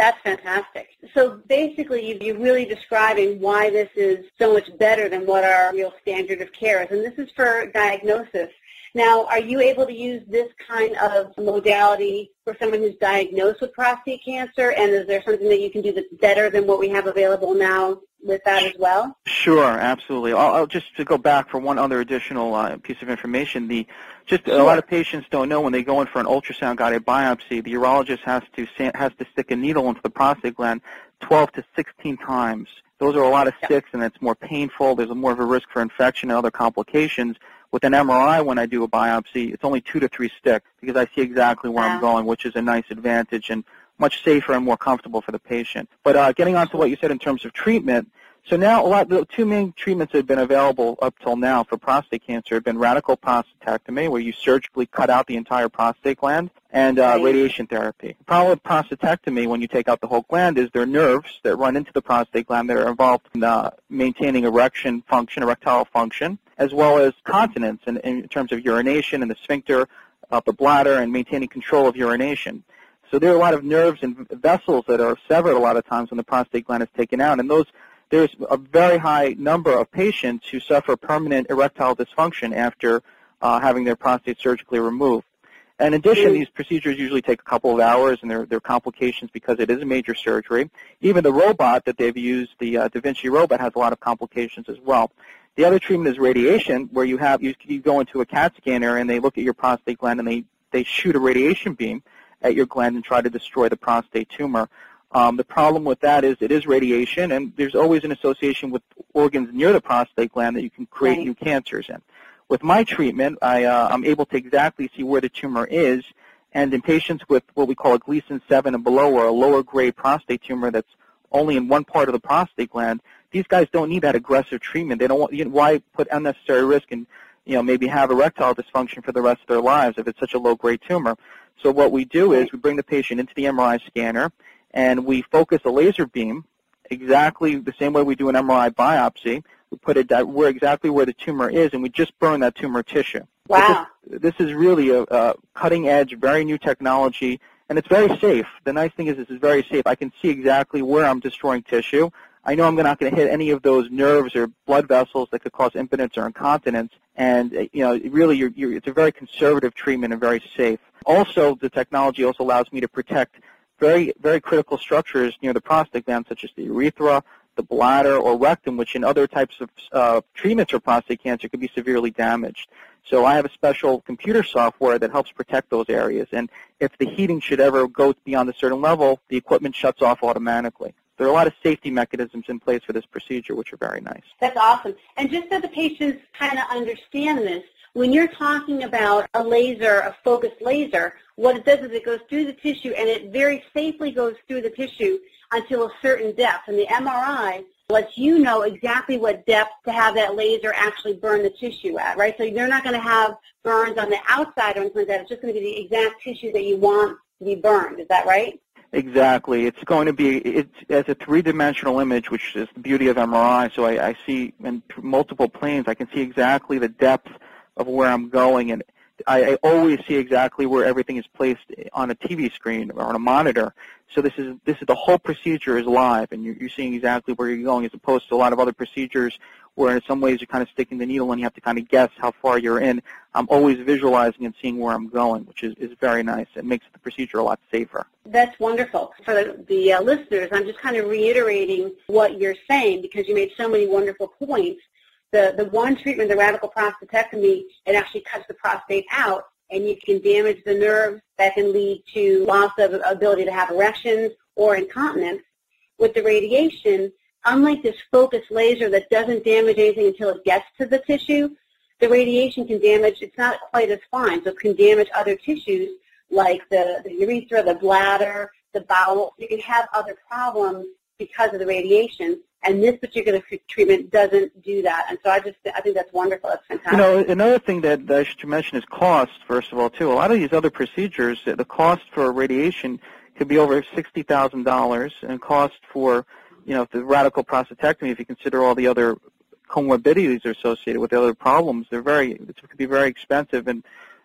That's fantastic. So basically, you're really describing why this is so much better than what our real standard of care is, and this is for diagnosis. Now, are you able to use this kind of modality for someone who's diagnosed with prostate cancer, and is there something that you can do that's better than what we have available now with that as well? Sure, absolutely. I'll just to go back for one other additional piece of information. Sure. A lot of patients don't know when they go in for an ultrasound-guided biopsy, the urologist has to stick a needle into the prostate gland 12 to 16 times. Those are a lot of sticks, and it's more painful. There's more of a risk for infection and other complications. With an MRI, when I do a biopsy, it's only 2 to 3 sticks because I see exactly where I'm going, which is a nice advantage and much safer and more comfortable for the patient. But getting on to what you said in terms of treatment, so now the two main treatments that have been available up till now for prostate cancer have been radical prostatectomy, where you surgically cut out the entire prostate gland, and radiation therapy. The problem with prostatectomy, when you take out the whole gland, is there are nerves that run into the prostate gland that are involved in maintaining erectile function, as well as continence in terms of urination and the sphincter of the bladder and maintaining control of urination. So there are a lot of nerves and vessels that are severed a lot of times when the prostate gland is taken out, and there's a very high number of patients who suffer permanent erectile dysfunction after having their prostate surgically removed. In addition, these procedures usually take a couple of hours, and there are complications because it is a major surgery. Even the robot that they've used, the Da Vinci robot, has a lot of complications as well. The other treatment is radiation, where you go into a CAT scanner and they look at your prostate gland and they shoot a radiation beam at your gland and try to destroy the prostate tumor. The problem with that is it is radiation, and there's always an association with organs near the prostate gland that you can create new cancers in. With my treatment, I'm able to exactly see where the tumor is, and in patients with what we call a Gleason 7 and below, or a lower grade prostate tumor that's only in one part of the prostate gland, these guys don't need that aggressive treatment. They don't want, why put unnecessary risk and maybe have erectile dysfunction for the rest of their lives if it's such a low grade tumor. So what we do is we bring the patient into the MRI scanner, and we focus a laser beam exactly the same way we do an MRI biopsy. We put it exactly where the tumor is, and we just burn that tumor tissue. Wow. This is really a cutting-edge, very new technology, and it's very safe. The nice thing is this is very safe. I can see exactly where I'm destroying tissue. I know I'm not going to hit any of those nerves or blood vessels that could cause impotence or incontinence, and really it's a very conservative treatment and very safe. Also, the technology also allows me to protect very, very critical structures near the prostate gland, such as the urethra, the bladder, or rectum, which in other types of treatments for prostate cancer could be severely damaged. So I have a special computer software that helps protect those areas, and if the heating should ever go beyond a certain level, the equipment shuts off automatically. There are a lot of safety mechanisms in place for this procedure, which are very nice. That's awesome. And just so the patients kind of understand this, when you're talking about a laser, a focused laser, what it does is it goes through the tissue, and it very safely goes through the tissue until a certain depth. And the MRI lets you know exactly what depth to have that laser actually burn the tissue at, right? So you're not going to have burns on the outside or anything like that. It's just going to be the exact tissue that you want to be burned. Is that right? Exactly. It's going to be, as a three-dimensional image, which is the beauty of MRI. So I see in multiple planes, I can see exactly the depth of where I'm going, and I always see exactly where everything is placed on a TV screen or on a monitor. So this is the whole procedure is live, and you're seeing exactly where you're going, as opposed to a lot of other procedures where in some ways you're kind of sticking the needle and you have to kind of guess how far you're in. I'm always visualizing and seeing where I'm going, which is very nice. It makes the procedure a lot safer. That's wonderful. For the listeners, I'm just kind of reiterating what you're saying because you made so many wonderful points. The one treatment, the radical prostatectomy, it actually cuts the prostate out, and you can damage the nerves that can lead to loss of ability to have erections or incontinence. With the radiation, unlike this focused laser that doesn't damage anything until it gets to the tissue, the radiation can damage, it's not quite as fine, so it can damage other tissues like the urethra, the bladder, the bowel. You can have other problems because of the radiation. And this particular treatment doesn't do that. And so I think that's wonderful. That's fantastic. Another thing that I should mention is cost, first of all, too. A lot of these other procedures, the cost for radiation could be over $60,000, and cost for, the radical prostatectomy, if you consider all the other comorbidities associated with the other problems, it could be very expensive. And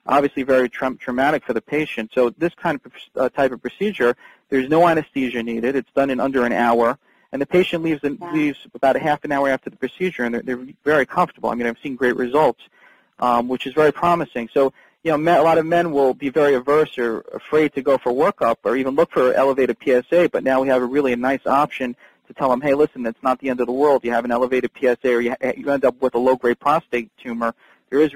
obviously very traumatic for the patient. So this kind of type of procedure, there's no anesthesia needed. It's done in under an hour. And the patient leaves about a half an hour after the procedure, and they're very comfortable. I mean, I've seen great results, which is very promising. So, a lot of men will be very averse or afraid to go for workup or even look for elevated PSA, but now we have a nice option to tell them, hey, listen, that's not the end of the world. You have an elevated PSA or you end up with a low-grade prostate tumor. There's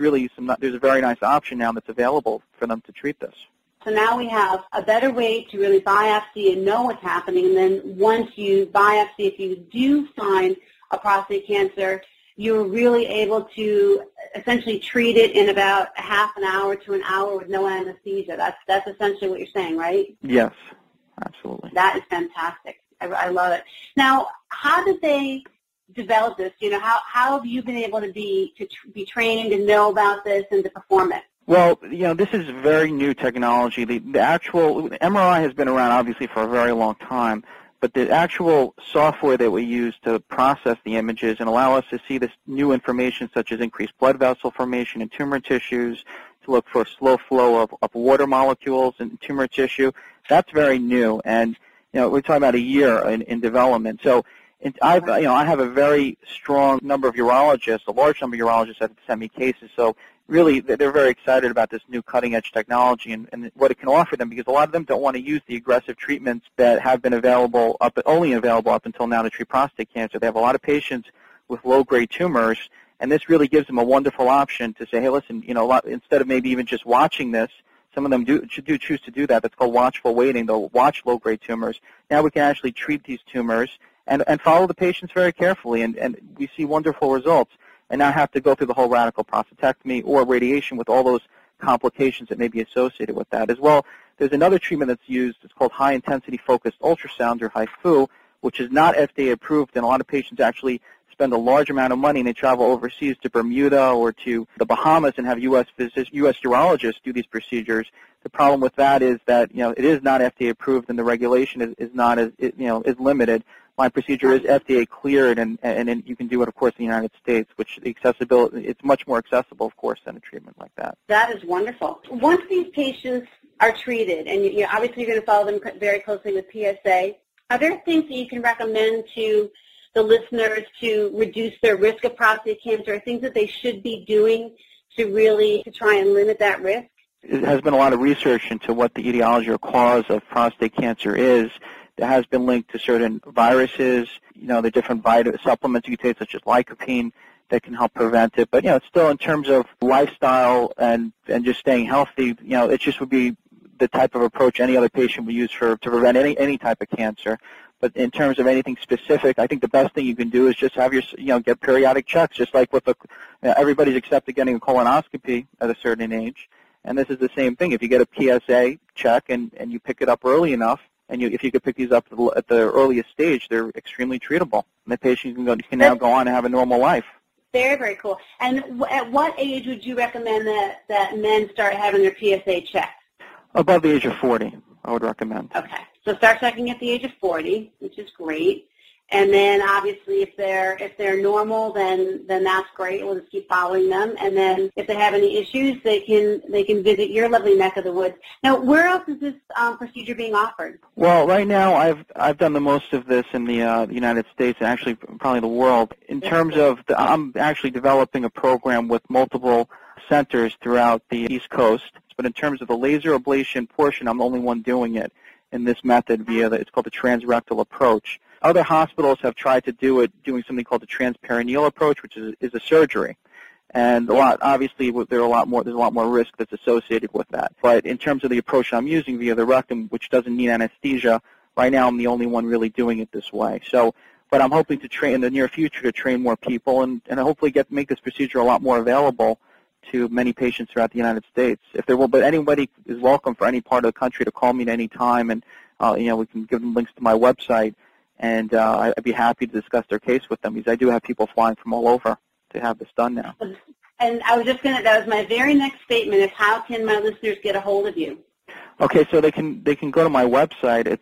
a very nice option now that's available for them to treat this. So now we have a better way to really biopsy and know what's happening. And then once you biopsy, if you do find a prostate cancer, you're really able to essentially treat it in about a half an hour to an hour with no anesthesia. That's essentially what you're saying, right? Yes, absolutely. That is fantastic. I love it. Now, how did they develop this? How have you been able to be trained and know about this and to perform it? Well, this is very new technology. The actual MRI has been around, obviously, for a very long time, but the actual software that we use to process the images and allow us to see this new information, such as increased blood vessel formation in tumor tissues, to look for slow flow of water molecules in tumor tissue, that's very new. And, we're talking about a year in development. So I have a very strong number of urologists, a large number of urologists that send me cases. So really, they're very excited about this new cutting-edge technology and what it can offer them, because a lot of them don't want to use the aggressive treatments that have been only available up until now to treat prostate cancer. They have a lot of patients with low-grade tumors, and this really gives them a wonderful option to say, hey, listen, instead of maybe even just watching this, some of them do choose to do that. That's called watchful waiting. They'll watch low-grade tumors. Now we can actually treat these tumors and follow the patients very carefully, and we see wonderful results, and not have to go through the whole radical prostatectomy or radiation with all those complications that may be associated with that. As well, there's another treatment that's used. It's called high-intensity focused ultrasound, or HIFU, which is not FDA approved, and a lot of patients actually spend a large amount of money and they travel overseas to Bermuda or to the Bahamas and have U.S. urologists do these procedures. The problem with that is that it is not FDA approved and the regulation is limited. My procedure is FDA cleared, and you can do it, of course, in the United States, which it's much more accessible, of course, than a treatment like that. That is wonderful. Once these patients are treated, and obviously you're going to follow them very closely with PSA, are there things that you can recommend to the listeners to reduce their risk of prostate cancer, or things that they should be doing to try and limit that risk? There has been a lot of research into what the etiology or cause of prostate cancer is. That has been linked to certain viruses, the different supplements you can take, such as lycopene, that can help prevent it. But, it's still in terms of lifestyle and just staying healthy, it just would be the type of approach any other patient would use to prevent any type of cancer. But in terms of anything specific, I think the best thing you can do is just have get periodic checks, just like with everybody's accepted getting a colonoscopy at a certain age. And this is the same thing. If you get a PSA check and you pick it up early enough, and if you could pick these up at the earliest stage, they're extremely treatable. And the patient can now go on and have a normal life. Very, very cool. And at what age would you recommend that men start having their PSA checked? Above the age of 40, I would recommend. Okay. So start checking at the age of 40, which is great. And then obviously if they're normal, then that's great. We'll just keep following them. And then if they have any issues, they can visit your lovely neck of the woods. Now, where else is this procedure being offered? Well, right now I've done the most of this in the United States and actually probably the world. In terms of I'm actually developing a program with multiple centers throughout the East Coast. But in terms of the laser ablation portion, I'm the only one doing it in this method it's called the transrectal approach. Other hospitals have tried to do it doing something called the transperineal approach, which is a surgery. And there's a lot more risk that's associated with that. But in terms of the approach I'm using via the rectum, which doesn't need anesthesia, right now I'm the only one really doing it this way. But I'm hoping to train in the near future to train more people and hopefully make this procedure a lot more available to many patients throughout the United States. But anybody is welcome for any part of the country to call me at any time, and we can give them links to my website, and I'd be happy to discuss their case with them, because I do have people flying from all over to have this done now. And I was that was my very next statement, is how can my listeners get a hold of you? Okay, so they can go to my website. It's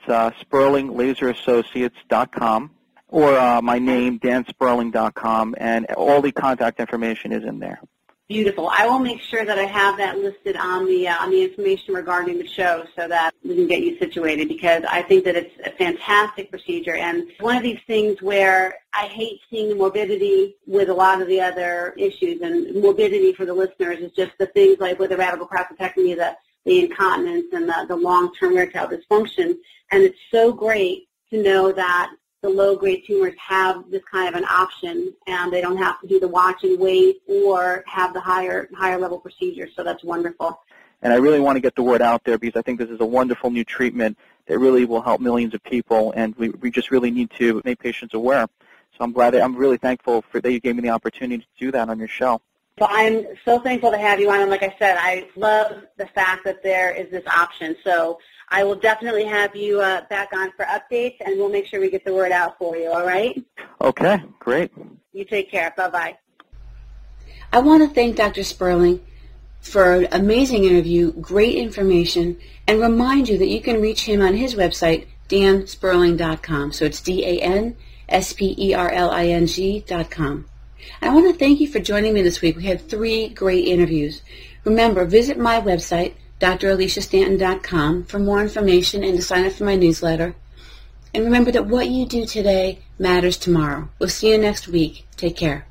SperlingLaserAssociates.com, or my name, DanSperling.com, and all the contact information is in there. Beautiful. I will make sure that I have that listed on the information regarding the show so that we can get you situated, because I think that it's a fantastic procedure. And one of these things where I hate seeing the morbidity with a lot of the other issues, and morbidity for the listeners is just the things like with the radical prostatectomy, the incontinence and the long-term erectile dysfunction. And it's so great to know that the low-grade tumors have this kind of an option, and they don't have to do the watch and wait or have the higher level procedure. So that's wonderful. And I really want to get the word out there, because I think this is a wonderful new treatment that really will help millions of people, and we just really need to make patients aware. So I'm really thankful that you gave me the opportunity to do that on your show. Well, I'm so thankful to have you on, and like I said, I love the fact that there is this option. So I will definitely have you back on for updates, and we'll make sure we get the word out for you, all right? Okay, great. You take care. Bye-bye. I want to thank Dr. Sperling for an amazing interview, great information, and remind you that you can reach him on his website, dansperling.com. So it's DANSPERLING.com. I want to thank you for joining me this week. We had 3 great interviews. Remember, visit my website, draliciastanton.com, for more information and to sign up for my newsletter. And remember that what you do today matters tomorrow. We'll see you next week. Take care.